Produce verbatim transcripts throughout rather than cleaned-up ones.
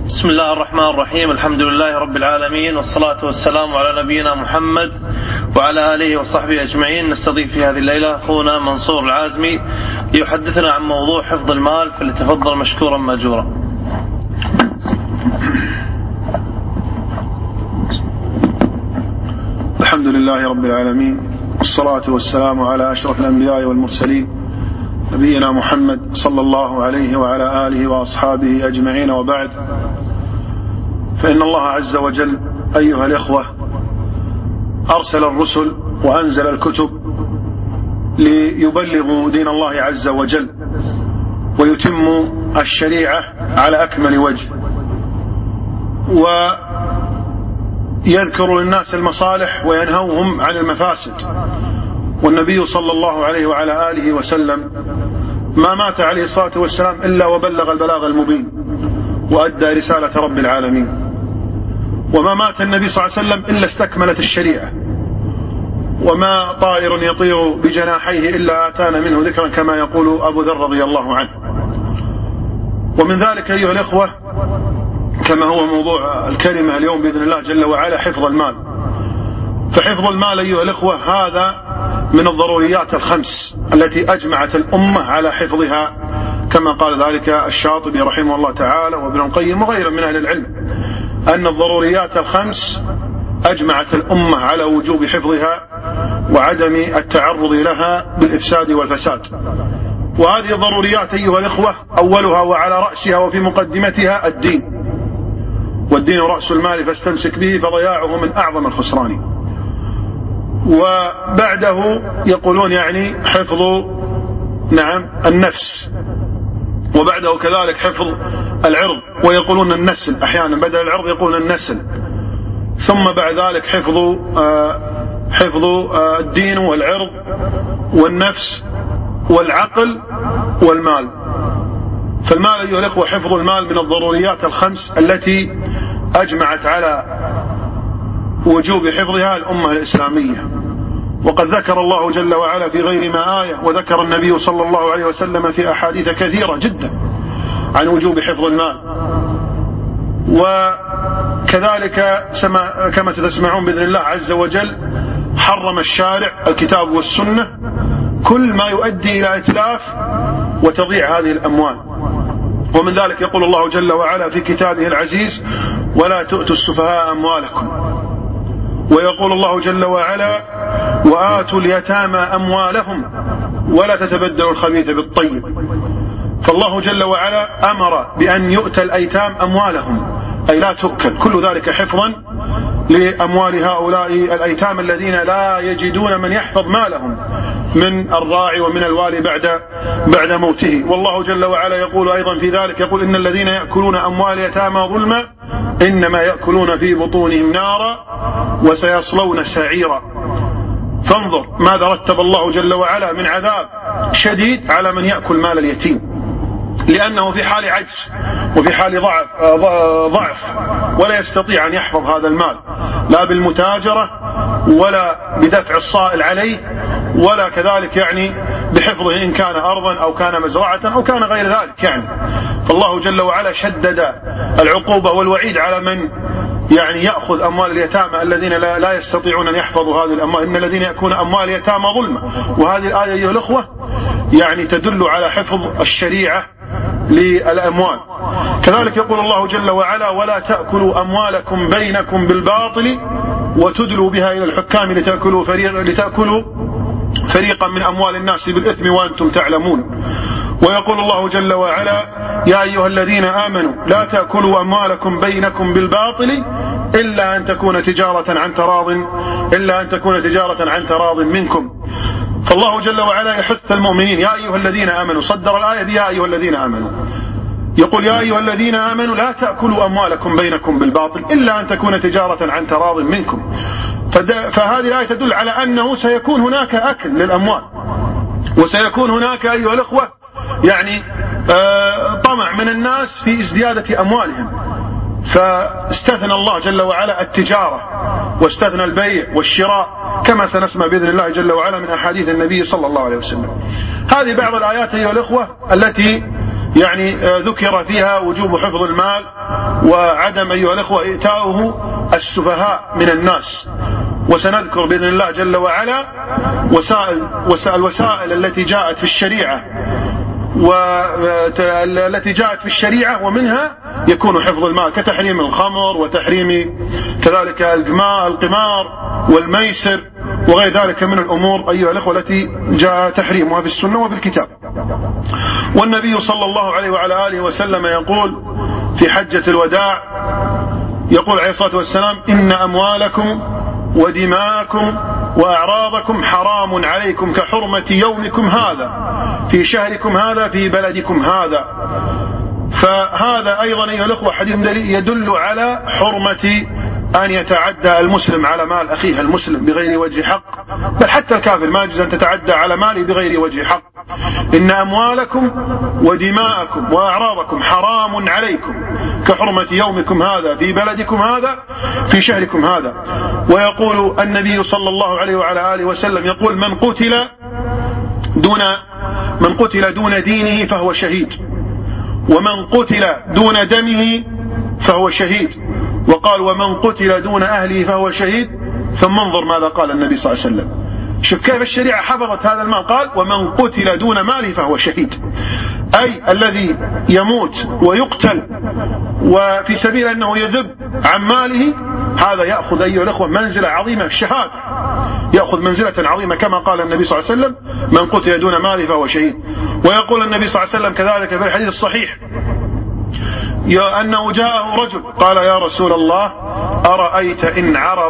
بسم الله الرحمن الرحيم. الحمد لله رب العالمين، والصلاة والسلام على نبينا محمد وعلى آله وصحبه أجمعين. نستضيف في هذه الليلة أخونا منصور العازمي ليحدثنا عن موضوع حفظ المال، فليتفضل مشكورا ماجورا. الحمد لله رب العالمين، والصلاة والسلام على أشرف الأنبياء والمرسلين نبينا محمد صلى الله عليه وعلى آله وأصحابه أجمعين، وبعد، فإن الله عز وجل أيها الإخوة أرسل الرسل وأنزل الكتب ليبلغوا دين الله عز وجل ويتموا الشريعة على أكمل وجه، ويذكروا للناس المصالح وينهوهم عن المفاسد. والنبي صلى الله عليه وعلى آله وسلم ما مات عليه الصلاة والسلام إلا وبلغ البلاغ المبين وأدى رسالة رب العالمين، وما مات النبي صلى الله عليه وسلم إلا استكملت الشريعة، وما طائر يطير بجناحيه إلا آتانا منه ذكرا كما يقول أبو ذر رضي الله عنه. ومن ذلك أيها الإخوة كما هو موضوع الكلمة اليوم بإذن الله جل وعلا حفظ المال. فحفظ المال أيها الإخوة هذا من الضروريات الخمس التي أجمعت الأمة على حفظها، كما قال ذلك الشاطبي رحمه الله تعالى وابن القيم وغيره من أهل العلم، أن الضروريات الخمس أجمعت الأمة على وجوب حفظها وعدم التعرض لها بالإفساد والفساد. وهذه الضروريات أيها الإخوة أولها وعلى رأسها وفي مقدمتها الدين، والدين رأس المال فاستمسك به فضياعه من أعظم الخسران. وبعده يقولون يعني حفظ نعم النفس، وبعده كذلك حفظ العرض، ويقولون النسل أحيانا بدل العرض يقولون النسل، ثم بعد ذلك حفظ آه حفظ آه الدين والعرض والنفس والعقل والمال. فالمال أيها الأخوة حفظ المال من الضروريات الخمس التي أجمعت على وجوب حفظها الأمة الإسلامية. وقد ذكر الله جل وعلا في غير ما آية، وذكر النبي صلى الله عليه وسلم في أحاديث كثيرة جدا عن وجوب حفظ المال. وكذلك كما ستسمعون بإذن الله عز وجل حرم الشارع الكتاب والسنة كل ما يؤدي إلى إتلاف وتضيع هذه الأموال. ومن ذلك يقول الله جل وعلا في كتابه العزيز: ولا تؤتوا السفهاء أموالكم. ويقول الله جل وعلا: وآتوا اليتامى أموالهم ولا تتبدلوا الخبيث بالطيب. فالله جل وعلا أمر بأن يؤتى الأيتام أموالهم، أي لا تؤكل، كل ذلك حفظا لأموال هؤلاء الأيتام الذين لا يجدون من يحفظ مالهم من الراعي ومن الوالي بعد بعد موته. والله جل وعلا يقول أيضا في ذلك، يقول: إن الذين يأكلون أموال يتامى ظلما إنما يأكلون في بطونهم نارا وسيصلون سعيرا. فانظر ماذا رتب الله جل وعلا من عذاب شديد على من يأكل مال اليتيم، لأنه في حال عجز وفي حال ضعف, ضعف ولا يستطيع أن يحفظ هذا المال، لا بالمتاجرة ولا بدفع الصائل عليه، ولا كذلك يعني بحفظه إن كان أرضا أو كان مزرعة أو كان غير ذلك يعني. فالله جل وعلا شدد العقوبة والوعيد على من يعني يأخذ أموال اليتامى الذين لا, لا يستطيعون أن يحفظوا هذه الأموال. إن الذين يأكلون أموال اليتامى ظلما. وهذه الآية أيها الأخوة يعني تدل على حفظ الشريعة للأموال. كذلك يقول الله جل وعلا: ولا تأكلوا أموالكم بينكم بالباطل وتدلوا بها إلى الحكام لتأكلوا فريقا, لتأكلوا فريقا من أموال الناس بالإثم وأنتم تعلمون. ويقول الله جل وعلا: يا أيها الذين آمنوا لا تأكلوا أموالكم بينكم بالباطل إلا أن تكون تجارة عن تراض إلا أن تكون تجارة عن تراض منكم. فالله جل وعلا يحث المؤمنين: يا أيها الذين آمنوا، صدر الآية بيا أيها الذين آمنوا، يقول: يا أيها الذين آمنوا لا تأكلوا أموالكم بينكم بالباطل إلا أن تكون تجارة عن تراض منكم. فهذه الآية تدل على أنه سيكون هناك أكل للأموال، وسيكون هناك أيها الأخوة يعني آه طمع من الناس في ازديادة أموالهم. فاستثنى الله جل وعلا التجارة واستثنى البيع والشراء كما سنسمع بإذن الله جل وعلا من أحاديث النبي صلى الله عليه وسلم. هذه بعض الآيات أيها الأخوة التي يعني ذكر فيها وجوب حفظ المال وعدم أيها الأخوة إئتاؤه السفهاء من الناس. وسنذكر بإذن الله جل وعلا وسائل الوسائل التي جاءت في الشريعة والتي جاءت في الشريعة ومنها يكون حفظ المال كتحريم الخمر وتحريم كذلك القمار والميسر وغير ذلك من الأمور أيها الأخوة التي جاء تحريمها في السنة وفي الكتاب. والنبي صلى الله عليه وعلى آله وسلم يقول في حجة الوداع، يقول عليه الصلاة والسلام: إن أموالكم ودماءكم وأعراضكم حرام عليكم كحرمة يومكم هذا في شهركم هذا في بلدكم هذا. فهذا أيضا أيها الأخوة حديث يدل على حرمة أن يتعدى المسلم على مال أخيه المسلم بغير وجه حق، بل حتى الكافر ما يجوز أن تتعدى على ماله بغير وجه حق. إن أموالكم ودماءكم وأعراضكم حرام عليكم كحرمة يومكم هذا في بلدكم هذا في شهركم هذا. ويقول النبي صلى الله عليه وعلى آله وسلم يقول: من قتل دون من قتل دون دينه فهو شهيد، ومن قتل دون دمه فهو شهيد. وقال: ومن قتل دون أهله فهو شهيد. ثم انظر ماذا قال النبي صلى الله عليه وسلم. شوف كيف الشريعة حفظت هذا المال. قال: ومن قتل دون ماله فهو شهيد، أي الذي يموت ويقتل وفي سبيل أنه يذب عن ماله هذا يأخذ أيها الأخوة منزلة عظيمة في الشهادة، يأخذ منزلة عظيمة كما قال النبي صلى الله عليه وسلم: من قتل دون ماله فهو شهيد. ويقول النبي صلى الله عليه وسلم كذلك في الحديث الصحيح يا أنه جاءه رجل قال: يا رسول الله أرأيت إن عرض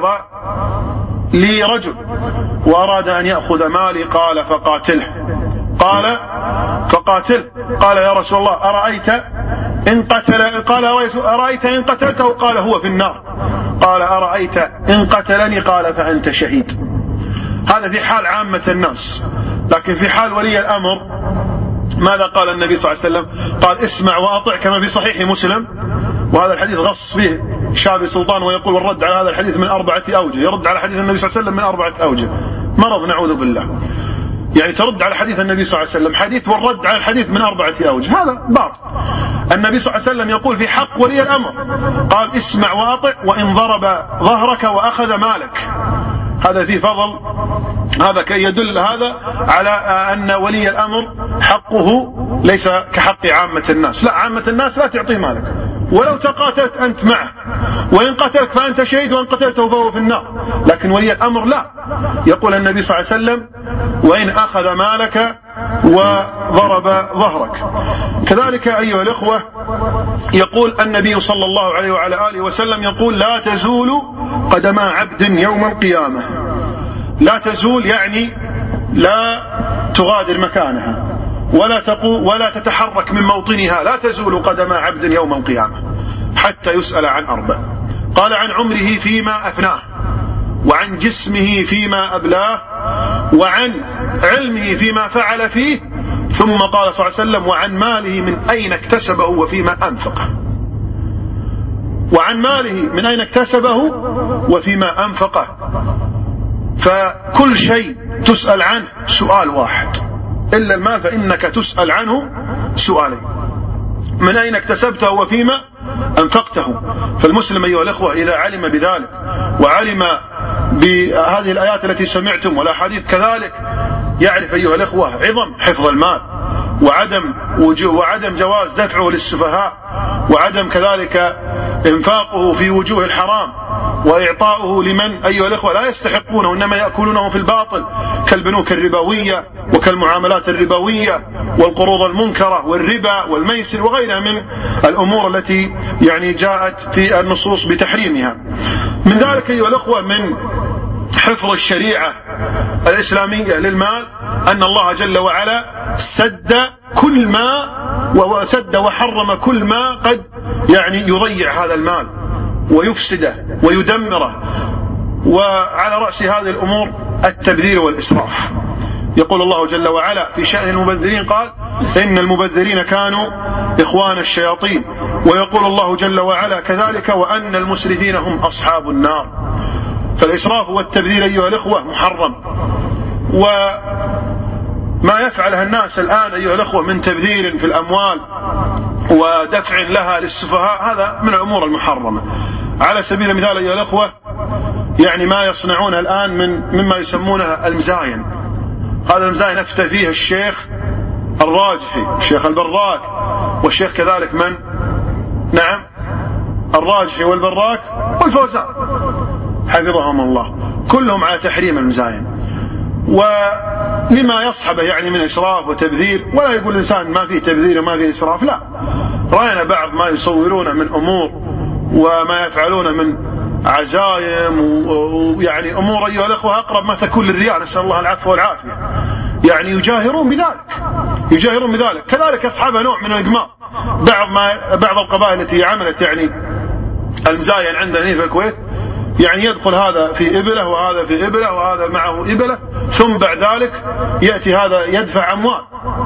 لي رجل وأراد أن يأخذ مالي؟ قال: فقاتله. قال: فقاتله. قال: يا رسول الله أرأيت إن قتل؟ قال: أرأيت إن قتلته؟ قال: هو في النار. قال: أرأيت إن قتلني؟ قال: فأنت شهيد. هذا في حال عامة الناس، لكن في حال ولي الأمر ماذا قال النبي صلى الله عليه وسلم؟ قال: اسمع وأطع، كما في صحيح مسلم. وهذا الحديث غص فيه شابي سلطان ويقول: والرد على هذا الحديث من أربعة أوجه. يرد على حديث النبي صلى الله عليه وسلم من أربعة أوجه. مرض نعوذ بالله، يعني ترد على حديث النبي صلى الله عليه وسلم حديث والرد على الحديث من أربعة أوجه، هذا باطل. النبي صلى الله عليه وسلم يقول في حق ولي الأمر قال: اسمع وأطع وإن ضرب ظهرك وأخذ مالك. هذا في فضل، هذا كي يدل هذا على أن ولي الأمر حقه ليس كحق عامة الناس. لا، عامة الناس لا تعطيه مالك ولو تقاتلت أنت معه، وإن قتلك فأنت شهيد وإن قتلته فهو في النار. لكن ولي الأمر لا، يقول النبي صلى الله عليه وسلم: وإن أخذ مالك وضرب ظهرك. كذلك أيها الإخوة يقول النبي صلى الله عليه وعلى آله وسلم يقول: لا تزول قدم عبد يوم القيامة. لا تزول يعني لا تغادر مكانها ولا تقو ولا تتحرك من موطنها. لا تزول قدم عبد يوم القيامة حتى يسأل عن أربع. قال: عن عمره فيما أفناه، وعن جسمه فيما أبلاه، وعن علمه فيما فعل فيه. ثم قال صلى الله عليه وسلم: وعن ماله من أين اكتسبه وفيما أنفقه. وعن ماله من أين اكتسبه وفيما أنفقه. فكل شيء تسأل عنه سؤال واحد، إلا المال فإنك تسأل عنه سؤالين: من أين اكتسبته وفيما أنفقته. فالمسلم أيها الأخوة إذا علم بذلك وعلم بهذه الآيات التي سمعتم والأحاديث كذلك، يعرف أيها الأخوة عظم حفظ المال وعدم وعدم جواز دفعه للسفهاء، وعدم كذلك انفاقه في وجوه الحرام، وإعطاؤه لمن أيها الأخوة لا يستحقونه إنما يأكلونه في الباطل، كالبنوك الربوية وكالمعاملات الربوية والقروض المنكرة والربا والميسر وغيرها من الأمور التي يعني جاءت في النصوص بتحريمها. من ذلك أيها الأخوة من حفظ الشريعة الإسلامية للمال أن الله جل وعلا سد كل ما وسد وحرم كل ما قد يعني يضيع هذا المال ويفسده ويدمره. وعلى رأس هذه الأمور التبذير والإسراف. يقول الله جل وعلا في شأن المبذرين قال: إن المبذرين كانوا إخوان الشياطين. ويقول الله جل وعلا كذلك: وأن المسرفين هم أصحاب النار. فالإسراف والتبذير أيها الأخوة محرم. وما يفعلها الناس الآن أيها الأخوة من تبذير في الأموال ودفع لها للسفهاء، هذا من الأمور المحرمة. على سبيل المثال أيها الأخوة، يعني ما يصنعون الآن من مما يسمونه المزاين. هذا المزاين أفتى فيه الشيخ الراجحي، الشيخ البراك، والشيخ كذلك من؟ نعم، الراجحي والبراك والفوزان حفظهم الله، كلهم على تحريم المزاين ولما يصحبه يعني من إسراف وتبذير. ولا يقول الإنسان ما فيه تبذير وما فيه إسراف، لا، رأينا بعض ما يصورونه من أمور وما يفعلونه من عزايم ويعني أمور أيها الأخوة أقرب ما تكون للرياء، نسأل الله العفو والعافية، يعني يجاهرون بذلك يجاهرون بذلك. كذلك أصحابها نوع من الإقمار. بعض ما بعض القبائل التي عملت يعني المزاين عندنا في الكويت، يعني يدخل هذا في إبلة وهذا في إبلة وهذا معه إبلة، ثم بعد ذلك يأتي هذا يدفع أموال.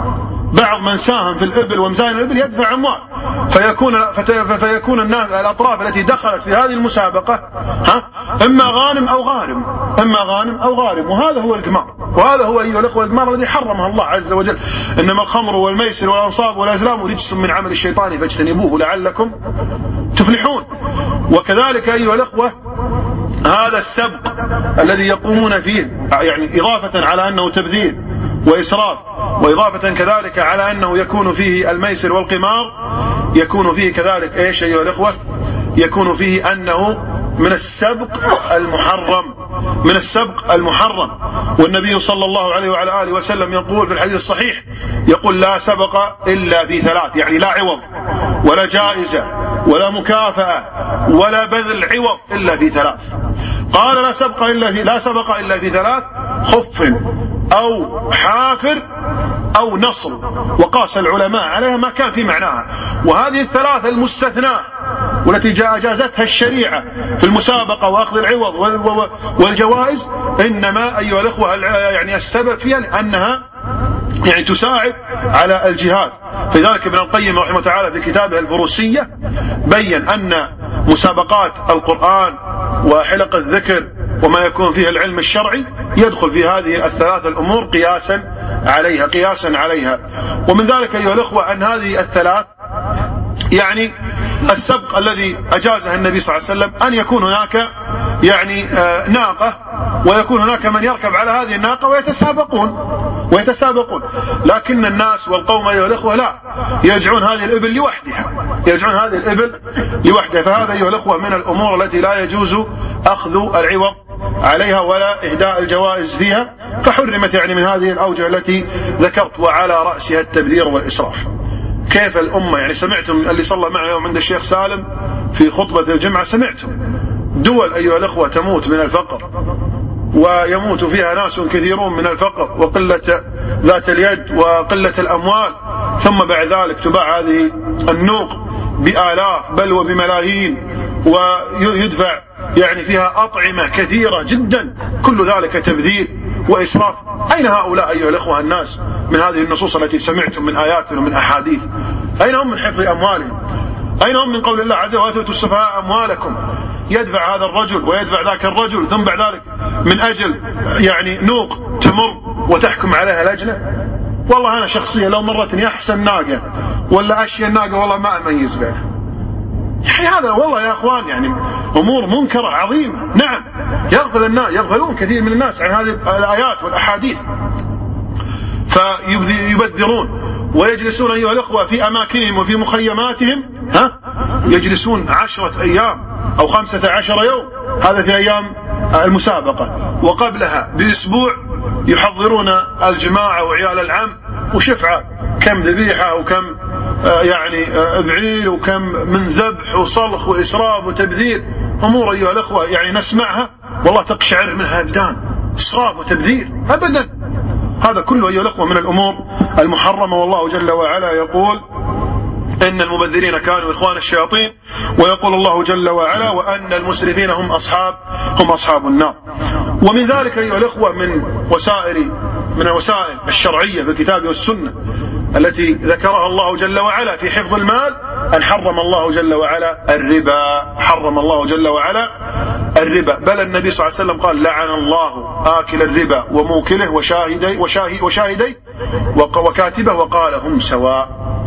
بعض من ساهم في الإبل ومزاين الإبل يدفع أموال، فيكون فيكون الناس الأطراف التي دخلت في هذه المسابقة ها إما غانم أو غارم، إما غانم أو غارم، وهذا هو القمار، وهذا هو أيها الأخوة القمار الذي حرمه الله عز وجل. إنما الخمر والميسر والأنصاب والأزلام رجس من عمل الشيطان فاجتنبوه لعلكم تفلحون. وكذلك أيها الأخوة هذا السبق الذي يقومون فيه، يعني إضافة على أنه تبذير وإسراف، وإضافة كذلك على أنه يكون فيه الميسر والقمار، يكون فيه كذلك إيش أيها الأخوة؟ يكون فيه أنه من السبق المحرم، من السبق المحرم. والنبي صلى الله عليه وعلى آله وسلم يقول في الحديث الصحيح، يقول لا سبق إلا في ثلاث، يعني لا عوض ولا جائزة ولا مكافأة ولا بذل عوض إلا في ثلاث. قال لا سبق إلا في لا سبق إلا في ثلاث: خف أو حافر أو نصر. وقاس العلماء عليها ما كان في معناها. وهذه الثلاثة المستثناة والتي جازتها الشريعة في المسابقة وأخذ العوض والجوائز، إنما أيها الأخوة يعني السبب فيها لأنها يعني تساعد على الجهاد. فذلك ابن القيم رحمه تعالى في كتابه الفروسية بين أن مسابقات القرآن وحلق الذكر وما يكون فيها العلم الشرعي يدخل في هذه الثلاث الأمور قياسا عليها قياسا عليها. ومن ذلك أيها الأخوة أن هذه الثلاث يعني السبق الذي أجازه النبي صلى الله عليه وسلم أن يكون هناك يعني ناقة، ويكون هناك من يركب على هذه الناقة ويتسابقون ويتسابقون لكن الناس والقوم أيها الأخوة لا، يجعون هذه الإبل لوحدها يجعون هذه الإبل لوحدها. فهذا أيها الأخوة من الأمور التي لا يجوز أخذ العوض عليها ولا إهداء الجوائز فيها، فحرمت يعني من هذه الأوجه التي ذكرت، وعلى رأسها التبذير والإسراف. كيف الأمة يعني سمعتم اللي صلى معنا يوم عند الشيخ سالم في خطبة الجمعة، سمعتم دول أيها الأخوة تموت من الفقر، ويموت فيها ناس كثيرون من الفقر وقلة ذات اليد وقلة الأموال، ثم بعد ذلك تباع هذه النوق بآلاف بل وبملايين، ويدفع يعني فيها أطعمة كثيرة جدا، كل ذلك تبذير وإسراف. أين هؤلاء أيها الأخوة الناس من هذه النصوص التي سمعتم من آيات ومن أحاديث؟ أين هم من حفظ أموالهم؟ أين هم من قول الله عز وجل وآتوا السفهاء أموالكم؟ يدفع هذا الرجل ويدفع ذاك الرجل، ثم بعد ذلك من أجل يعني نوق تمر وتحكم عليها لجنة. والله أنا شخصيا لو مرتني أحسن ناقة ولا أشياء ناقة والله ما أميز بينها. يعني هذا والله يا أخوان يعني أمور منكرة عظيمة. نعم يغفل الناس، يغفلون كثير من الناس عن هذه الآيات والأحاديث، فيبذرون ويجلسون أيها الأخوة في أماكنهم وفي مخيماتهم، ها يجلسون عشرة أيام أو خمسة عشر يوم، هذا في أيام المسابقة، وقبلها بأسبوع يحضرون الجماعة وعيال العم وشفعة كم ذبيحة وكم يعني بعير وكم من ذبح وصلخ وإسراف وتبذير. أمور أيها الأخوة يعني نسمعها والله تقشعر منها أبدان، إسراف وتبذير أبدا. هذا كله أيها الأخوة من الأمور المحرمة. والله جل وعلا يقول إن المبذرين كانوا إخوان الشياطين، ويقول الله جل وعلا وأن المسرفين هم أصحاب هم أصحاب النار. ومن ذلك أيها الأخوة من وسائل من الوسائل الشرعية في الكتاب والسنة التي ذكرها الله جل وعلا في حفظ المال أن حرم الله جل وعلا الربا. حرم الله جل وعلا الربا، بل النبي صلى الله عليه وسلم قال لعن الله آكل الربا وموكله وشاهدي وشاهدي وشاهدي وكاتبه وقال هم سواء.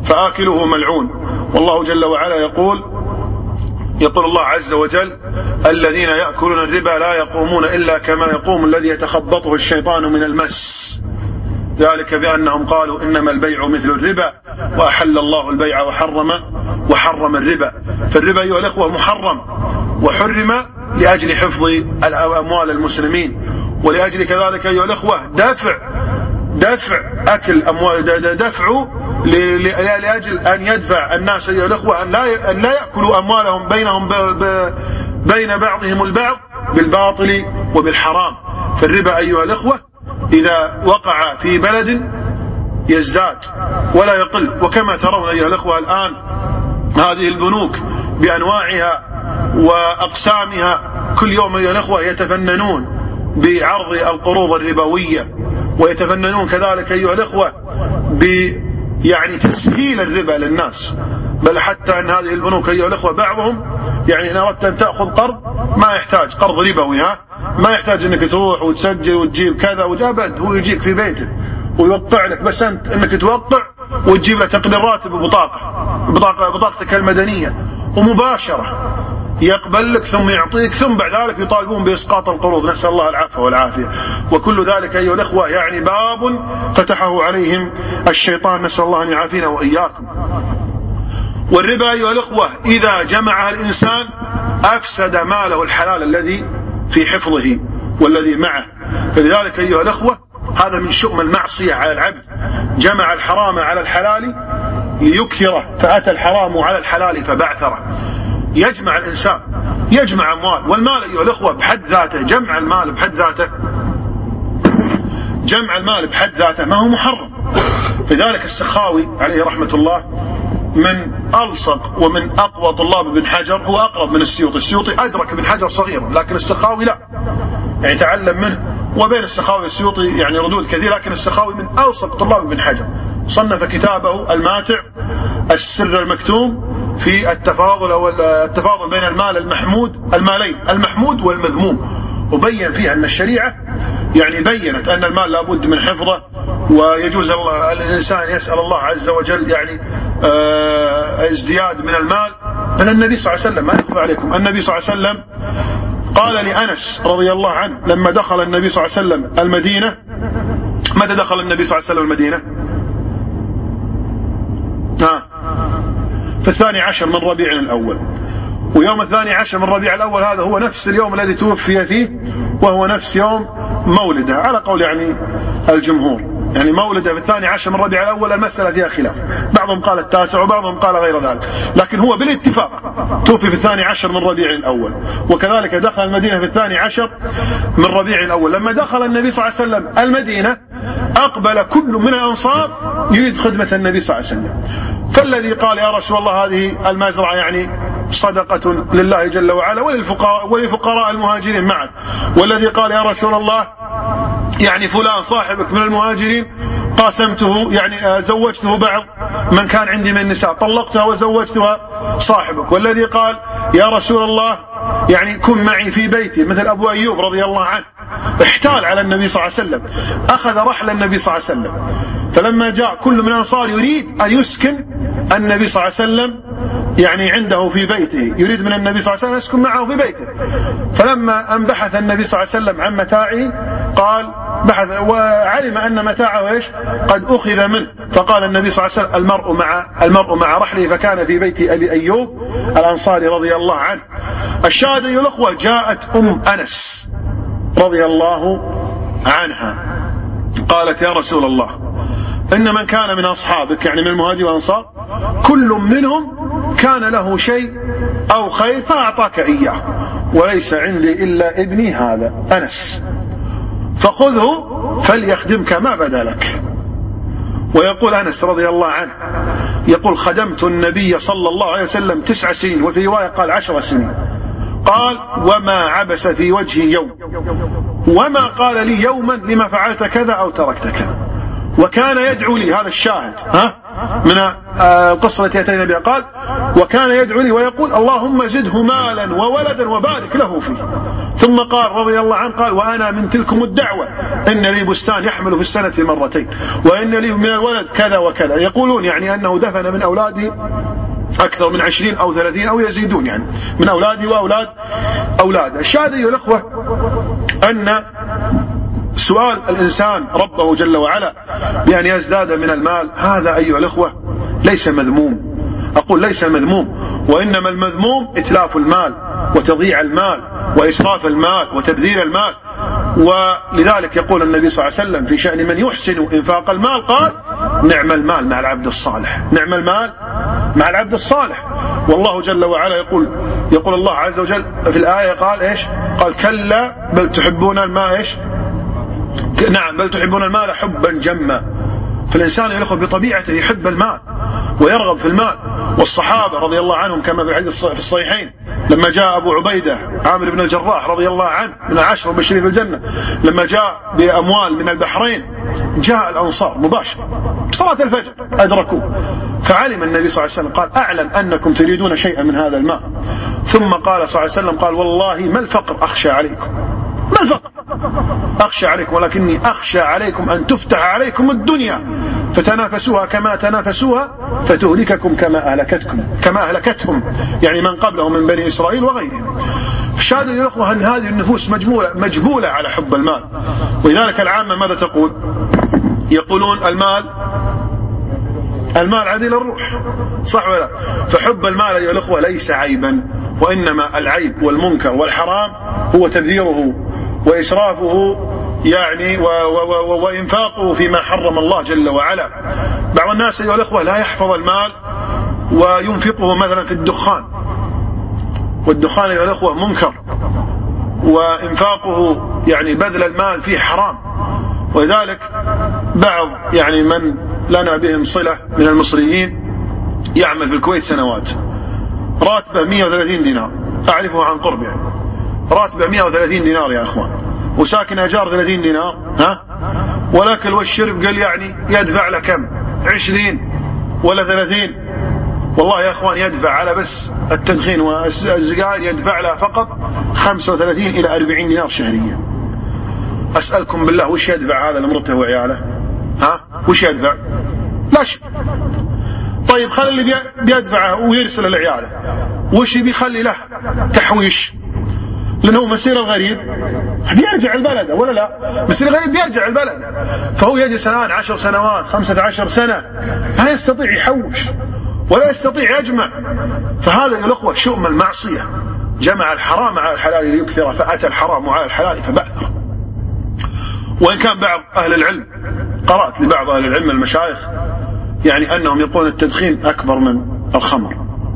فآكله ملعون. والله جل وعلا يقول يقول الله عز وجل: الذين يأكلون الربا لا يقومون إلا كما يقوم الذي يتخبطه الشيطان من المس، ذلك بأنهم قالوا إنما البيع مثل الربا وأحل الله البيع وحرم وحرم الربا. فالربا أيها الأخوة محرم وحرم لأجل حفظ أموال المسلمين، ولأجل كذلك أيها الأخوة دفع دفع أكل أموال دفع لأجل أن يدفع الناس أيها الأخوة أن لا أن لا يأكلوا أموالهم بينهم بين بعضهم البعض بالباطل وبالحرام. فالربا أيها الأخوة إذا وقع في بلد يزداد ولا يقل، وكما ترون أيها الأخوة الآن هذه البنوك بأنواعها وأقسامها كل يوم أيها الأخوة يتفننون بعرض القروض الربوية، ويتفننون كذلك أيها الأخوة ب يعني تسهيل الربا للناس، بل حتى أن هذه البنوك أيها الأخوة بعضهم يعني إن أردت أن تأخذ قرض ما يحتاج قرض ربوي، ها ما يحتاج أنك تروح وتسجل وتجيب كذا وجابد، هو يجيك في بيتك ويوقع لك، بس أنت أنك توقع وتجيب له تقرير راتب ببطاقة بطاقة بطاقتك المدنية، ومباشرة يقبل لك ثم يعطيك، ثم بعد ذلك يطالبون بإسقاط القروض، نسأل الله العفو والعافية. وكل ذلك أيها الأخوة يعني باب فتحه عليهم الشيطان، نسأل الله أن يعافينا وإياكم. والربا أيها الأخوة إذا جمعها الإنسان أفسد ماله الحلال الذي في حفظه والذي معه. فلذلك أيها الأخوة هذا من شؤم المعصية على العبد، جمع الحرام على الحلال ليكثره، فأتى الحرام على الحلال فبعثره. يجمع الإنسان يجمع أموال، والمال أيها الأخوة بحد ذاته، جمع المال بحد ذاته جمع المال بحد ذاته ما هو محرم. لذلك السخاوي عليه رحمة الله من ألصق ومن أقوى طلاب ابن حجر، هو أقرب من السيوطي، السيوطي أدرك ابن حجر صغيرا لكن السخاوي لا، يعني تعلم منه، وبين السخاوي والسيوطي يعني ردود كثير، لكن السخاوي من ألصق طلاب ابن حجر. صنف كتابه الماتع السر المكتوم في التفاضل أو التفاضل بين المال المحمود المالين المحمود والمذموم، وبين فيها أن الشريعة يعني بينت أن المال لابد من حفظه، ويجوز الإنسان يسأل الله عز وجل يعني ازدياد من المال. بل النبي صلى الله عليه وسلم ما يخفى عليكم، النبي صلى الله عليه وسلم قال لأنس رضي الله عنه لما دخل النبي صلى الله عليه وسلم المدينة، متى دخل النبي صلى الله عليه وسلم المدينة؟ ها في الثاني عشر من ربيع الأول، ويوم الثاني عشر من ربيع الأول هذا هو نفس اليوم الذي توفي فيه، وهو نفس يوم مولده على قول يعني الجمهور، يعني مولده في الثاني عشر من ربيع الأول المسألة فيها خلاف، بعضهم قال التاسع وبعضهم قال غير ذلك، لكن هو بالاتفاق توفي في الثاني عشر من ربيع الأول. وكذلك دخل المدينة في الثاني عشر من ربيع الأول. لما دخل النبي صلى الله عليه وسلم المدينة أقبل كل من الأنصار يريد خدمة النبي صلى الله عليه وسلم، فالذي قال يا رسول الله هذه المزرعة يعني صدقة لله جل وعلا وللفقراء, وللفقراء المهاجرين معك، والذي قال يا رسول الله يعني فلان صاحبك من المهاجرين قاسمته يعني زوجته بعض من كان عندي من النساء طلقتها وزوجتها صاحبك، والذي قال يا رسول الله يعني كن معي في بيتي مثل أبو أيوب رضي الله عنه، احتال على النبي صلى الله عليه وسلم، أخذ رحل النبي صلى الله عليه وسلم. فلما جاء كل من الأنصار يريد أن يسكن النبي صلى الله عليه وسلم يعني عنده في بيته، يريد من النبي صلى الله عليه وسلم يسكن معه في بيته. فلما أن بحث النبي صلى الله عليه وسلم عن متاعه قال بحث وعلم أن متاعه إيش قد أخذ منه، فقال النبي صلى الله عليه وسلم المرء مع المرء مع رحله، فكان في بيت أبي أيوب الأنصاري رضي الله عنه. الشاهد أيها الأخوة جاءت أم أنس رضي الله عنها قالت يا رسول الله إن من كان من أصحابك يعني من المهاجرين والأنصار كل منهم كان له شيء أو خير فأعطاك إياه، وليس عندي إلا ابني هذا أنس، فخذه فليخدمك ما بدا لك. ويقول أنس رضي الله عنه يقول خدمت النبي صلى الله عليه وسلم تسع سنين، وفي رواية قال عشر سنين، قال وما عبس في وجهي يوم، وما قال لي يوما لما فعلت كذا أو تركت كذا، وكان يدعو لي، هذا الشاهد ها من القصة التي أتينا بها قال وكان يدعو لي ويقول اللهم زده مالا وولدا وبارك له فيه. ثم قال رضي الله عنه قال وأنا من تلكم الدعوة إن لي بستان يحمل في السنة مرتين وإن لي من الولد كذا وكذا. يقولون يعني أنه دفن من أولاده أكثر من عشرين أو ثلاثين أو يزيدون يعني من أولاده وأولاد أولاده. الشاهد أيها الأخوة أن سؤال الإنسان ربه جل وعلا بأن يزداد من المال هذا أيها الأخوة ليس مذموم. أقول ليس مذموم، وإنما المذموم إتلاف المال وتضييع المال وإسراف المال وتبذير المال. ولذلك يقول النبي صلى الله عليه وسلم في شأن من يحسن إنفاق المال قال نعم المال مع العبد الصالح، نعم المال مع العبد الصالح. والله جل وعلا يقول يقول الله عز وجل في الآية قال إيش؟ قال كلا بل تحبون المال إيش؟ نعم بل تحبون المال حبا جما. فالإنسان يا أخوة بطبيعته يحب المال ويرغب في المال. والصحابة رضي الله عنهم كما في الحديث في الصحيحين لما جاء أبو عبيدة عامر بن الجراح رضي الله عنه من العشر المبشرين بالجنة لما جاء بأموال من البحرين جاء الأنصار مباشرة بصلاة الفجر أدركوه، فعلم النبي صلى الله عليه وسلم قال أعلم أنكم تريدون شيئا من هذا المال. ثم قال صلى الله عليه وسلم قال والله ما الفقر أخشى عليكم، ما الفقر أخشى عليكم ولكني أخشى عليكم أن تفتح عليكم الدنيا فتنافسوها كما تنافسوها فتهلككم كما أهلكتكم كما أهلكتهم يعني من قبلهم من بني إسرائيل وغيرهم. الشاهد يا أخوة أن هذه النفوس مجبولة, مجبولة على حب المال. ولذلك العامة ماذا تقول؟ يقولون المال المال عديل الروح، صح ولا؟ فحب المال أيها الأخوة ليس عيبا، وإنما العيب والمنكر والحرام هو تبذيره وإسرافه يعني و و و وإنفاقه فيما حرم الله جل وعلا. بعض الناس أيها الأخوة لا يحفظ المال وينفقه مثلا في الدخان، والدخان أيها الأخوة منكر وإنفاقه يعني بذل المال فيه حرام. ولذلك بعض يعني من لنا بهم صلة من المصريين يعمل في الكويت سنوات راتبه مئة وثلاثين دينار، أعرفه عن قرب يعني راتبه مئة وثلاثين دينار يا أخوان، وساكن أجار ثلاثين دينار ها، ولكن والشرب قال يعني يدفع له كم عشرين ولا ثلاثين. والله يا أخوان يدفع على بس التدخين والسجائر يدفع له فقط خمسة وثلاثين إلى أربعين دينار شهريا. أسألكم بالله وش يدفع هذا لمرته وعياله؟ ها وش يدفع؟ لا شيء. طيب خلي اللي بيدفعه ويرسل لعياله وش بيخلي له تحويش؟ لأنه مسير الغريب بيرجع البلد ولا لا؟ مسير الغريب بيرجع البلد، فهو يجلس الآن عشر سنوات خمسة عشر سنة لا يستطيع يحوش ولا يستطيع يجمع. فهذا الأخوة شؤم المعصية، جمع الحرام على الحلال ليكثر فأتى الحرام على الحلال فبعثر. وإن كان بعض أهل العلم قرأت لبعض أهل العلم المشايخ يعني أنهم يقولون التدخين أكبر من الخمر،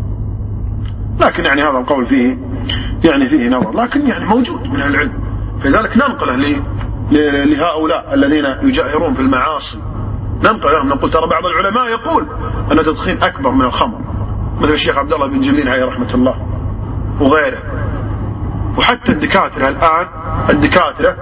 لكن يعني هذا القول فيه يعني فيه نظر، لكن يعني موجود من أهل العلم. فلذلك ننقله لهؤلاء الذين يجاهرون في المعاصي، ننقل لهم نقول ترى بعض العلماء يقول أن التدخين أكبر من الخمر، مثل الشيخ عبد الله بن جبرين عليه رحمة الله وغيره. وحتى الدكاترة الآن الدكاترة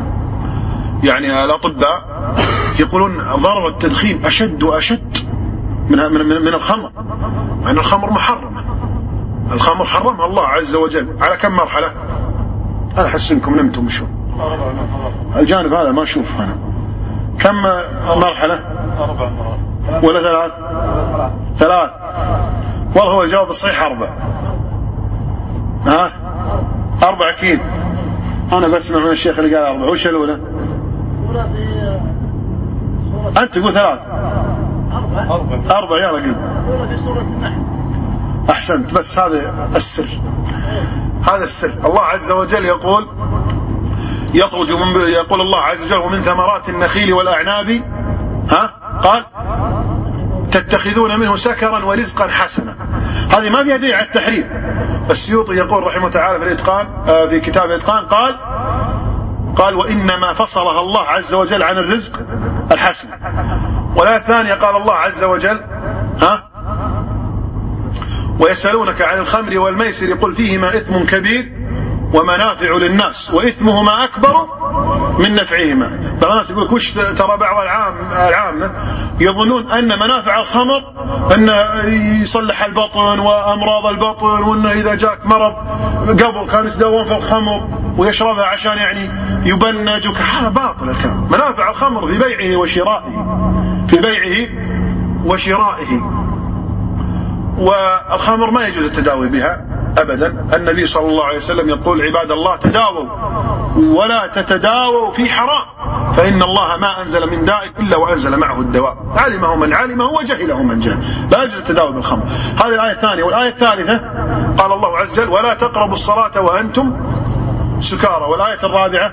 يعني الأطباء يقولون ضرر التدخين أشد وأشد من من من الخمر، مع أن الخمر محرمة. الخمر حرمها الله عز وجل على كم مرحلة؟ أنا أحس إنكم نمتم شو الجانب هذا ما أشوف أنا كم مرحلة ولا ثلاث ثلاث والله هو الجواب الصحيح أربع. ها أربع أكيد. أنا بسمع من الشيخ اللي قال أربع. وش الأولى؟ أنت تقول ثلاث أربع يا رجل. أحسنت. بس هذا السر، هذا السر. الله عز وجل يقول يخرج من يقول الله عز وجل ومن ثمرات النخيل والأعناب ها قال تتخذون منه سكرا ورزقا حسنا. هذه ما فيها دليل على التحريم. السيوطي يقول رحمه تعالى في الإتقان في كتاب الإتقان قال قال وإنما فصلها الله عز وجل عن الرزق الحسن. ولا ثانية قال الله عز وجل ها ويسألونك عن الخمر والميسر قل فيهما إثم كبير ومنافع للناس وإثمهما أكبر من نفعهما. بعض الناس يقول وش ترى بعض العام العامة يظنون أن منافع الخمر أن يصلح البطن وأمراض البطن، وأنه إذا جاك مرض قبل كانوا يتداوون في الخمر ويشربها عشان يعني يبنج. هذا باطل الكلام. منافع الخمر في بيعه وشرائه، في بيعه وشرائه. والخمر ما يجوز التداوي بها أبدا. النبي صلى الله عليه وسلم يقول عباد الله تداووا ولا تتداووا في حرام، فإن الله ما أنزل من داء إلا وأنزل معه الدواء، علمه من علمه وجهله من جهل. لا يجوز التداوي بالخمر. هذه الآية الثانية. والآية الثالثة قال الله عز وجل ولا تقربوا الصلاة وأنتم سكارى. والآية الرابعة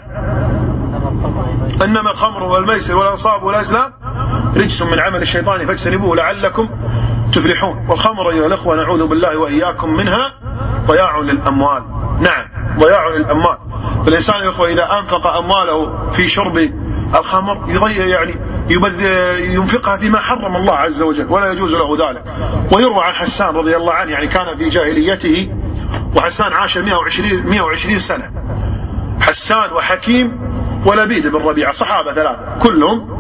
إنما الخمر والميسر والأنصاب والأزلام رجس من عمل الشيطان فاجتنبوه لعلكم تفلحون. والخمر أيها الأخوة نعوذ بالله وإياكم منها ضياع للأموال. نعم ضياع للأموال. فالإنسان يا أخوة إذا أنفق أمواله في شرب الخمر يضيع يعني ينفقها فيما حرم الله عز وجل ولا يجوز له ذلك. ويروى عن حسان رضي الله عنه يعني كان في جاهليته، وحسان عاش مئة وعشرين سنة. حسان وحكيم ولبيد بن ربيعة صحابة ثلاثة كلهم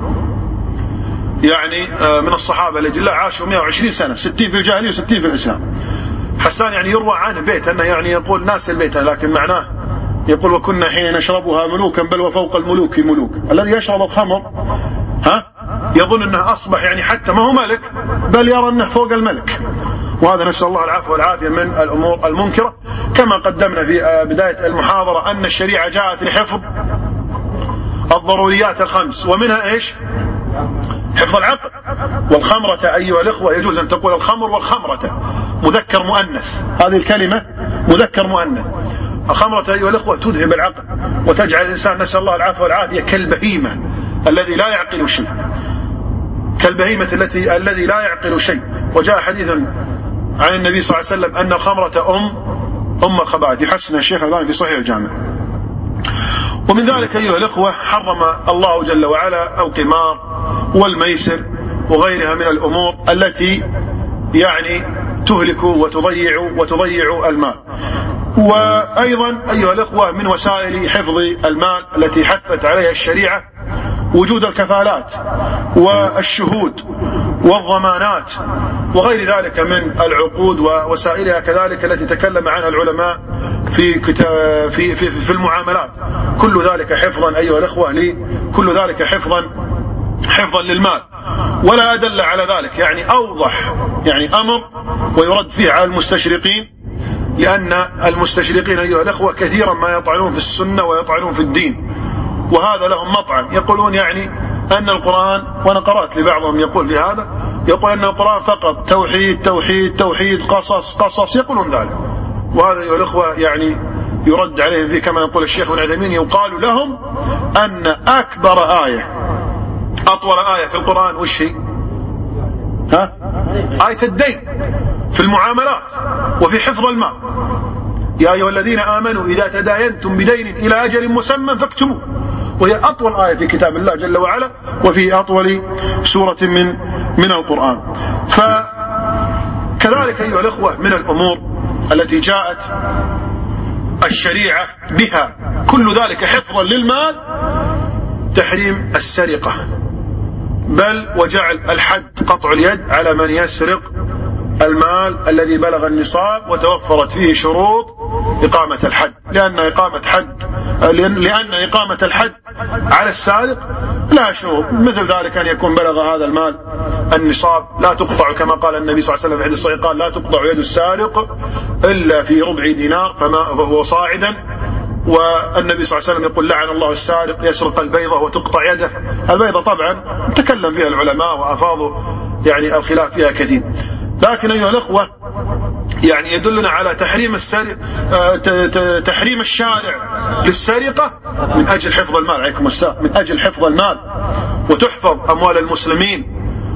يعني من الصحابة الأجلاء عاشوا مئة وعشرين سنة، ستين في الجاهلية وستين في الإسلام. حسان يعني يروى عنه بيت أنه يعني يقول ناس البيت، لكن معناه يقول وكنا حين نشربها ملوكا بل وفوق الملوك ملوك. الذي يشرب الخمر ها يظن أنه أصبح يعني حتى ما هو ملك بل يرى أنه فوق الملك. وهذا نسأل الله العافية والعافية من الأمور المنكرة. كما قدمنا في بداية المحاضرة أن الشريعة جاءت لحفظ الضروريات الخمس، ومنها إيش؟ حفظ العقل. والخمرة أيها الإخوة يجوز أن تقول الخمر والخمرة مذكر مؤنث، هذه الكلمة مذكر مؤنث. الخمرة أيها الإخوة تذهب العقل وتجعل الإنسان نسأل الله العافية والعافية كالبهيمة الذي لا يعقل شيء، كالبهيمة التي الذي لا يعقل شيء. وجاء حديث عن النبي صلى الله عليه وسلم أن الخمرة أم أم الخبائث، يحسن الشيخ الآن في صحيح الجامع. ومن ذلك أيها الأخوة حرم الله جل وعلا القمار والميسر وغيرها من الأمور التي يعني تهلك وتضيع وتضيع المال. وأيضا أيها الأخوة من وسائل حفظ المال التي حثت عليها الشريعة وجود الكفالات والشهود والضمانات وغير ذلك من العقود ووسائلها كذلك التي تكلم عنها العلماء في في في, في المعاملات. كل ذلك حفظا أيها الأخوة لي كل ذلك حفظا حفظا للمال. ولا أدل على ذلك يعني أوضح يعني أمر ويرد فيه على المستشرقين، لأن المستشرقين أيها الأخوة كثيرا ما يطعنون في السنة ويطعنون في الدين، وهذا لهم مطعن. يقولون يعني أن القرآن، وأنا قرأت لبعضهم يقول في هذا، يقول أن القرآن فقط توحيد توحيد توحيد قصص قصص، يقولون ذلك. وهذا أيها الأخوة يعني يرد عليهم فيه كما يقول الشيخ ابن عثيمين، يقال لهم أن أكبر آية أطول آية في القرآن وش هي؟ ها؟ آية الدين في المعاملات وفي حفظ المال. يا أيها الذين آمنوا إذا تداينتم بدين إلى أجل مسمى فاكتبوه، وهي أطول آية في كتاب الله جل وعلا وفي أطول سورة من من القرآن. فكذلك أيها الأخوة من الأمور التي جاءت الشريعة بها كل ذلك حفظا للمال تحريم السرقة، بل وجعل الحد قطع اليد على من يسرق المال الذي بلغ النصاب وتوفرت فيه شروط إقامة الحد، لأن إقامة حد لأن إقامة الحد على السارق لا شروط، مثل ذلك أن يكون بلغ هذا المال النصاب، لا تقطع كما قال النبي صلى الله عليه وسلم في حديث الصحيح قال لا تقطع يد السارق إلا في ربع دينار فما فهو صاعدا. والنبي صلى الله عليه وسلم يقول لعن الله السارق يسرق البيضة وتقطع يده. البيضة طبعا تكلم فيها العلماء وأفاضوا يعني الخلاف فيها كثير، لكن أيها الأخوة يعني يدلنا على تحريم السرقة، تحريم الشارع للسرقة من أجل حفظ المال، عليكم السلام، من أجل حفظ المال وتحفظ أموال المسلمين.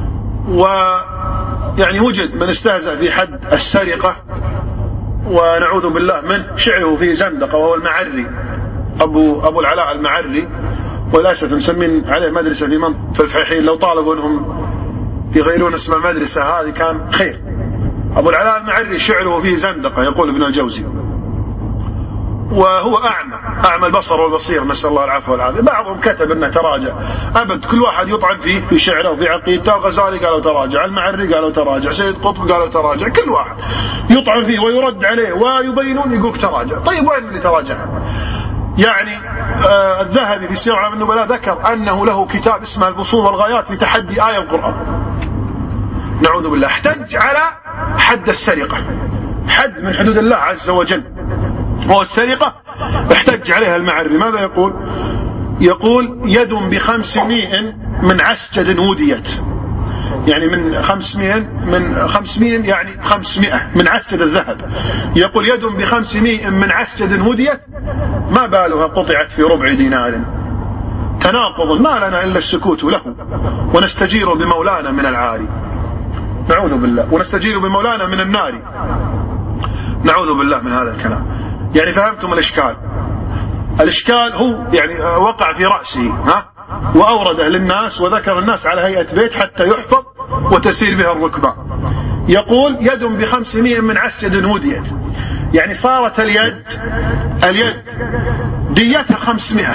ويعني وجد من استهزأ في حد السرقة ونعوذ بالله من شعره في زندقة، وهو المعري أبو أبو العلاء المعري، وللأسف مسمين عليه مدرسة في منطقة في الفحيحين، لو طالبوا أنهم يغيرون اسم المدرسة هذه كان خير. أبو العلاء المعري شعره فيه زندقة يقول ابن الجوزي. وهو أعمى أعمى البصر والبصير، نسأل الله العفو والعافية. بعضهم كتب أنه تراجع، أبد، كل واحد يطعن فيه في شعره وفي عقيدته. الغزالي قالوا تراجع، المعري قالوا تراجع، سيد قطب قالوا تراجع، كل واحد يطعن فيه ويرد عليه ويبينون يقول تراجع. طيب وين اللي تراجع؟ يعني آه الذهبي في سير أعلام النبلاء ذكر أنه له كتاب اسمه الفصول والغايات في تحدي آية القرآن. نعوذ بالله. احتج على حد السرقة، حد من حدود الله عز وجل وهو السرقة، احتج عليها المعري. ماذا يقول؟ يقول يد بخمسمائة من عسجد وديت، يعني من خمسمائة من خمسمائة يعني خمسمائة من عسجد الذهب. يقول يد بخمسمائة من عسجد وديت ما بالها قطعت في ربع دينار. تناقض ما لنا إلا السكوت له، ونستجير بمولانا من العاري. نعوذ بالله. ونستجير بمولانا من النار. نعوذ بالله من هذا الكلام. يعني فهمتم الإشكال؟ الإشكال هو يعني وقع في رأسه، ها، وأورده للناس وذكر الناس على هيئة بيت حتى يحفظ وتسير بها الركبة. يقول يد بخمسمائة من عسجد وديت، يعني صارت اليد اليد ديتها خمسمائة،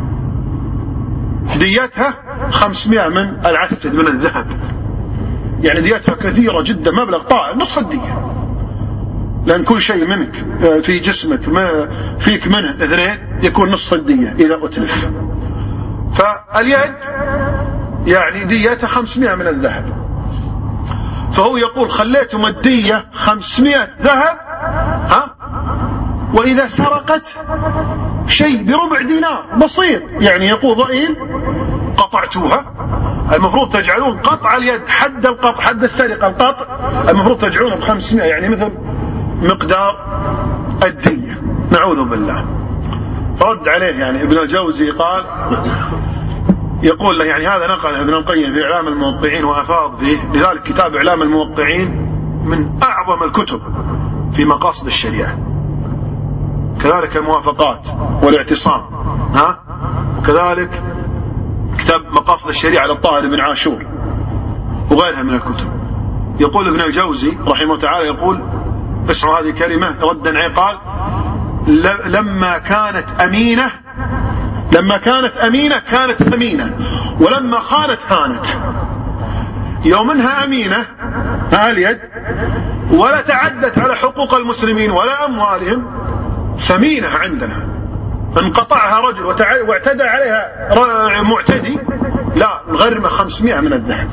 ديتها خمسمائة من العسجد من الذهب، يعني ديتها كثيرة جدا، مبلغ طائل، نصف الدية، لأن كل شيء منك في جسمك ما فيك منه اثنين يكون نصف الدية إذا أتلف. فاليد يعني ديتها خمسمائة من الذهب. فهو يقول خليتم الدية خمسمائة ذهب، ها، وإذا سرقت شيء بربع دينار بسيط، يعني يقول ضئيل، قطعتوها. المفروض تجعلون قطع اليد حد القطع، حد السرقة القطع، المفروض تجعلونه بخمسمائة، يعني مثل مقدار الدية. نعوذ بالله. رد عليه يعني ابن الجوزي قال، يقول له يعني هذا نقل ابن القيم في إعلام الموقعين وأفاض فيه، لذلك كتاب إعلام الموقعين من أعظم الكتب في مقاصد الشريعة، كذلك الموافقات والاعتصام، ها، وكذلك كتاب مقاصد الشريعة للطاهر بن عاشور وغيرها من الكتب. يقول ابن الجوزي رحمه الله تعالى، يقول اسمعوا هذه الكلمة ردا عليه، قال لما كانت أمينة لما كانت أمينة كانت ثمينة، ولما خانت هانت. يوم انها أمينة ها اليد ولا تعدت على حقوق المسلمين ولا أموالهم، ثمينة عندنا، انقطعها رجل واعتدى عليها معتدي، لا، الغرمة خمسمائة من الذهب.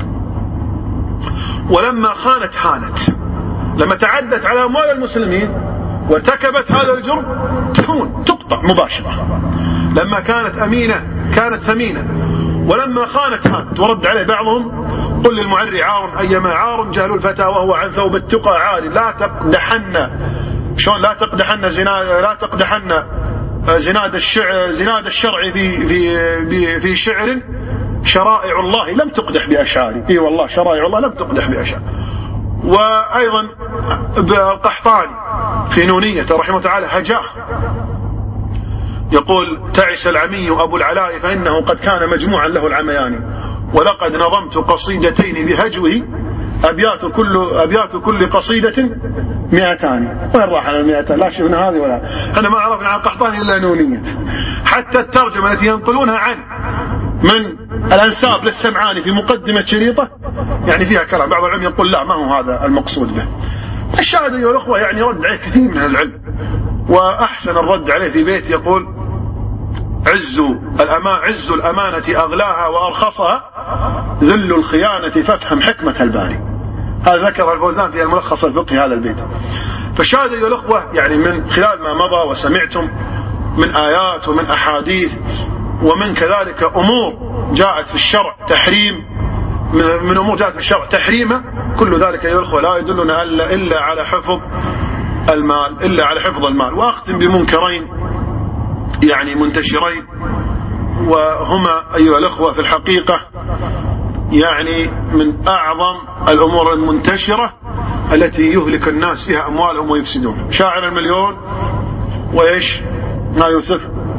ولما خانت هانت، لما تعدت على أموال المسلمين وارتكبت هذا الجرم تهون، تقطع مباشرة. لما كانت أمينة كانت ثمينة، ولما خانت هانت. ورد عليه بعضهم قل للمعري عار أيما عار جهل الفتى وهو عن ثوب التقى عاري، لا تقدحن شلون لا تقدحن زنا لا تقدحن زناد الشعر زناد الشرع في في في شعر، شرائع الله لم تقدح بأشعار. اي والله شرائع الله لم تقدح بأشعار. وأيضا القحطاني في نونية رحمه تعالى هجاه، يقول تعس العمي أبو العلاء فإنه قد كان مجموعا له العميان، ولقد نظمت قصيدتين بهجوه أبيات كل أبيات كل قصيدة مئتان. وين راح على المئتان؟ لا شفنا هذه ولا أنا ما عرفنا عن القحطاني إلا نونية. حتى الترجمة التي ينقلونها عنه من الأنساب للسمعاني في مقدمة شريطة يعني فيها كلام، بعض العلم يقول لا ما هو هذا المقصود به. الشاهد أيها الأخوة يعني رد عليه كثير من العلم، وأحسن الرد عليه في بيت يقول عز الأمان عز الأمانة أغلاها وأرخصها، ذل الخيانة فافهم حكمة الباري. هذا ذكر الفوزان في الملخص الفقهي هذا البيت. فالشاهد أيها الأخوة يعني من خلال ما مضى وسمعتم من آيات ومن أحاديث ومن كذلك أمور جاءت في الشرع تحريم، من أمور جاءت في الشرع تحريمه، كل ذلك أيها الأخوة لا يدلنا إلا, إلا على حفظ المال إلا على حفظ المال. وأختم بمنكرين يعني منتشرين، وهما أيها الأخوة في الحقيقة يعني من أعظم الأمور المنتشرة التي يهلك الناس فيها أموالهم ويفسدون. شاعر المليون وإيش ما يوسف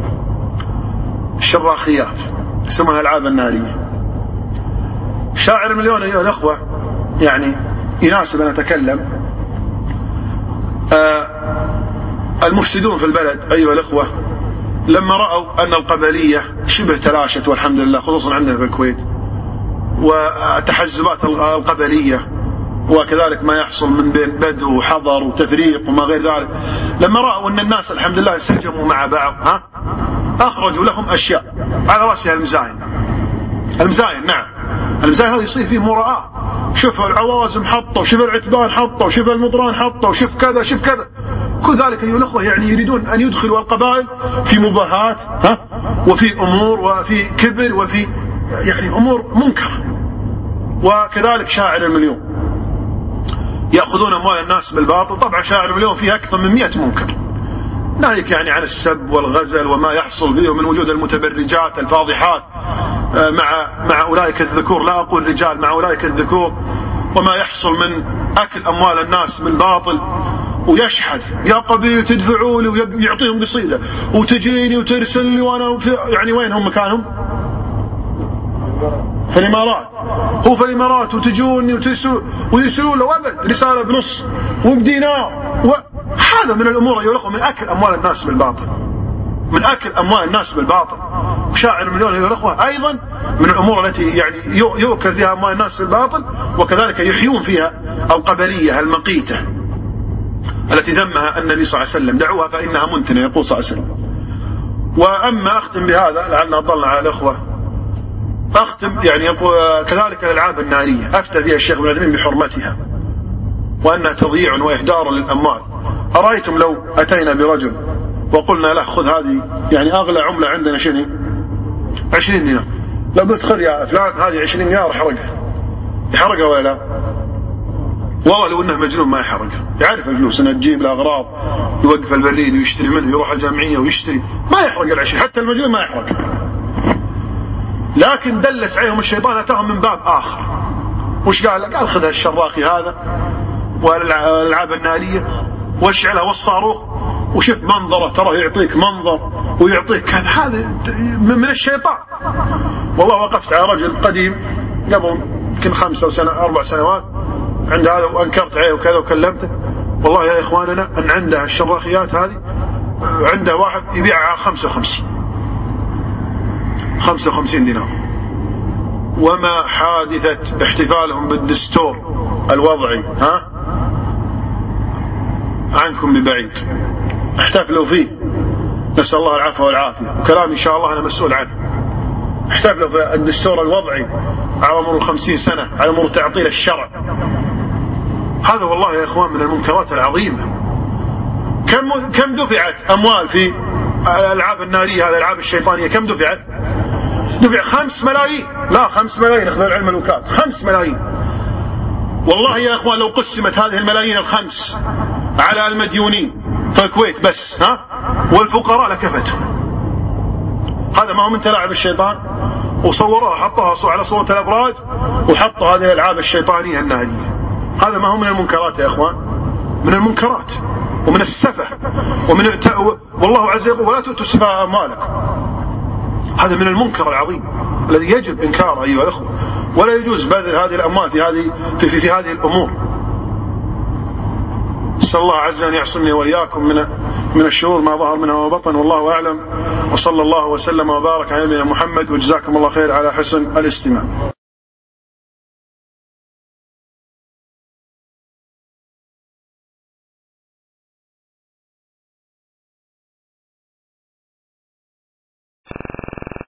الشراخيات اسمها الألعاب النارية. شاعر المليون أيها الأخوة يعني يناسب أن أتكلم. المفسدون في البلد أيها الأخوة لما رأوا أن القبلية شبه تلاشت والحمد لله، خصوصا عندنا في الكويت، وتحزبات القبلية وكذلك ما يحصل من بين بدو وحضر وتفريق وما غير ذلك، لما رأوا أن الناس الحمد لله انسجموا مع بعض، ها أخرجوا لهم أشياء على رأسها المزاين. المزاين نعم، المزاين هذا يصير فيه مراءة، شوف العوازم حطوا، وشوف العتبان حطوا، وشوف المطران حطوا، وشوف كذا شوف كذا، كل ذلك أيها الأخوة يعني يريدون أن يدخلوا القبائل في مباهات، ها وفي أمور وفي كبر وفي يعني أمور منكرة. وكذلك شاعر المليون، يأخذون أموال الناس بالباطل. طبعا شاعر المليون فيه أكثر من مئة منكر، ناهيك يعني عن السب والغزل وما يحصل فيه من وجود المتبرجات الفاضحات مع مع أولئك الذكور، لا أقول رجال، مع أولئك الذكور، وما يحصل من أكل أموال الناس بالباطل. ويشحذ يا قبيل تدفعوا لي ويعطيهم قصيدة وتجيني وترسل لي وأنا في يعني وين هم مكانهم؟ في الإمارات، هو في الإمارات وتجوني وترسلوا ويرسلوا له أبد رسالة بنص وبدينار. وهذا من الأمور أيها الأخوة من أكل أموال الناس بالباطل، من أكل أموال الناس بالباطل. وشاعر المليون أيها الأخوة أيضا من الأمور التي يعني يؤكل فيها أموال الناس بالباطل، وكذلك يحيون فيها القبلية المقيتة التي ذمها النبي صلى الله عليه وسلم، دعوها فإنها منتنة، يقول صلى الله عليه وسلم. وأما أختم بهذا لعلنا أضلنا على الأخوة، أختم يعني يقول كذلك الألعاب النارية أفتى فيها الشيخ ابن عثيمين بحرمتها وأنها تضييع وإهدار للأموال. أرأيتم لو أتينا برجل وقلنا له خذ هذه يعني أغلى عملة عندنا شنو عشرين دينار، لو قلت خذ يا فلان هذه عشرين دينار حرقها، يحرقها ولا لا؟ والله لو انه مجنون ما يحرقها، يعرف الفلوس انها تجيب الاغراض، يوقف البريد ويشتري منه، يروح الجمعية ويشتري، ما يحرق العشرين، حتى المجنون ما يحرق. لكن دلس عليهم الشيطان، اتاهم من باب اخر. وش قال؟ قال خذ الشراخي هذا والالعاب النارية واشعلها والصاروخ وشوف منظره، ترى يعطيك منظر ويعطيك كذا، هذا من الشيطان. والله وقفت على رجل قديم قبل يمكن خمسة سنة أربع سنوات عند هذا وأنكرت عليه وكذا وكلمته، والله يا إخواننا أن عنده الشراخيات هذه عنده واحد يبيعها خمسة وخمسين خمسة وخمسين دينار. وما حادثة احتفالهم بالدستور الوضعي ها عنكم ببعيد، احتفلوا فيه، نسأل الله العافية والعافية، وكلام إن شاء الله أنا مسؤول عنه. احتفلوا في الدستور الوضعي على مر خمسين سنة، على مر تعطيل الشرع. هذا والله يا إخوان من المنكرات العظيمة. كم كم دفعت أموال في الألعاب النارية، الألعاب الشيطانية، كم دفعت؟ دفع خمس ملايين، لا خمس ملايين أخذ العلم الوكالة، خمس ملايين. والله يا إخوان لو قسمت هذه الملايين الخمس على المديونين في الكويت بس ها والفقراء لكفتهم. هذا ما هو من تلاعب الشيطان؟ وصوروها حطوها على صورة الأبراج وحطوا هذه الألعاب الشيطانية النارية. هذا ما هو من المنكرات يا إخوان؟ من المنكرات ومن السفه ومن الت... والله عز وجل ولا تؤتوا السفهاء أموالكم. هذا من المنكر العظيم الذي يجب إنكاره أيها الأخوة، ولا يجوز بذل هذه الأموال في هذه في, في, في هذه الأمور. نسأل الله عز وجل أن يعصمني وإياكم من من الشرور ما ظهر منها وبطن، والله أعلم. وصلى الله وسلم وبارك على نبينا محمد، وجزاكم الله خير على حسن الاستماع.